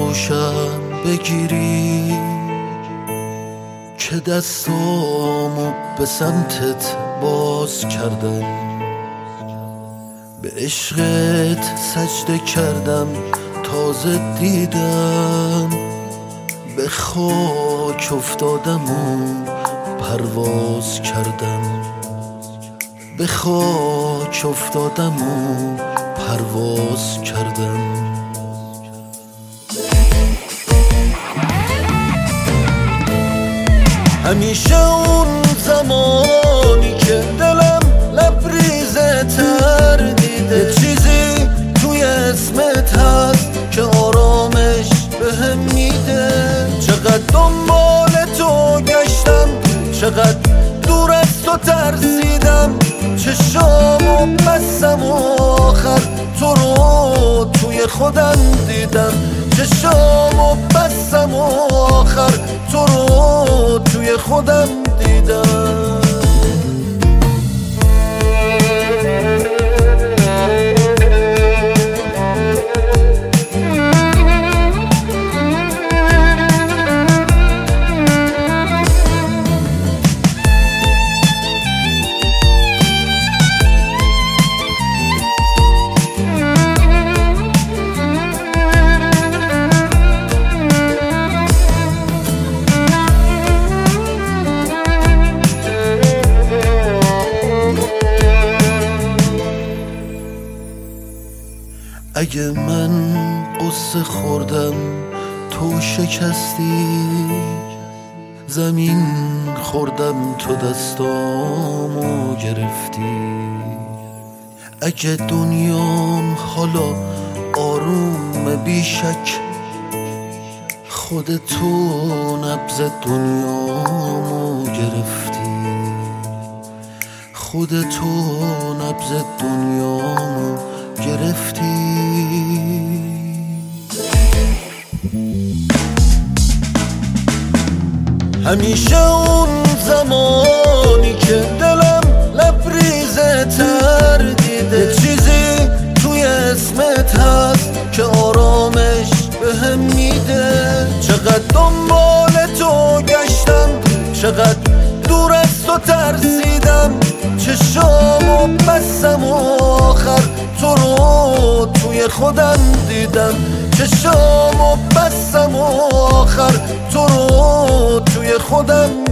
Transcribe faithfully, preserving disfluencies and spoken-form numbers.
آغوشم بگیری که دستامو به سمتت باز کردم، به عشقت سجده کردم، تازه دیدم به خاک افتادم و پرواز کردم، به خاک افتادم و پرواز کردم. همیشه اون زمانی که دلم لبریزه تر دیده، چیزی توی اسمت هست که آرامش بهم میده. چقدر دنبال تو گشتم، چقدر دور از تو ترسیدم، چشامو بستم و آخر تو رو توی خودم دیدم، چشامو بستم و آخر تو رو توی خودم دیدم. اگه من قصه خوردم تو شکستی، زمین خوردم تو دستامو گرفتی. اگه دنیام حالا آروم بیشک، خود تو نبض دنیامو گرفتی، خود تو نبض دنیامو گرفتی. همیشه اون زمانی که دلم لبریزه تر دیده، چیزی توی اسمت هست که آرامش بهم میده. چقدر دنبال تو گشتم، چقدر دور از تو ترسیدم، چشامو بستم و آخر تو رو توی خودم دیدم، چشامو بستم و آخر تو رو توی خودم